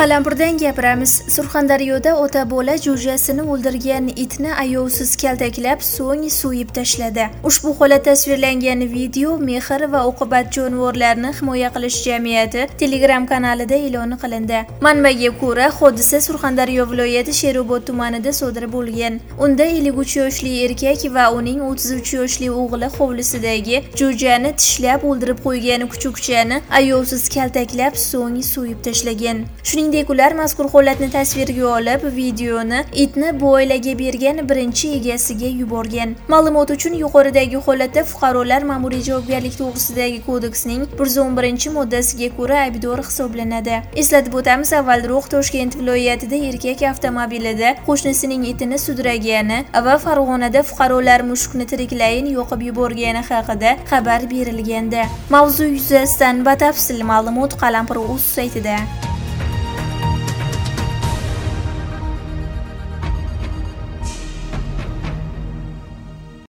Qalampirdan gapiramiz. Surxondaryoda ota-bola jo'jasini o'ldirgan itni ayovsiz kaltaklab, so'ng so'yib tashladi. Ushbu holat tasvirlangan video Mehr va oqibat jonivorlarni himoya qilish jamiyati Telegram kanalida e'lon qilindi. Manbaga ko'ra, hodisa Surxondaryo viloyati Sherobod tumanida sodir bo'lgan. Unda 53 yoshli erkak va uning 33 yoshli o'g'li hovlisidagi jo'jani tishlab o'ldirib qo'ygan kuchukchani ayovsiz kaltaklab, so'ng so'yib tashlagan. Shuningdek, ular mazkur holatni tasvirga olib, videoni itni bu oilaga bergan birinchi egasiga yuborgan. Ma'lumot uchun, yuqoridagi holatda fuqarolar ma'muriy javobgarlik to'g'risidagi kodeksning 111-moddasiga ko'ra aybdor hisoblanadi. Eslatib o'tamiz, avvalroq Toshkent viloyatida erkak avtomobilida qo'shnisining itini sudragani va Farg'onada fuqarolar mushukni tiriklayin yoqib yuborgani haqida xabar berilgandi. Mavzu yuzasidan batafsil ma'lumot Qalampir.uz saytida.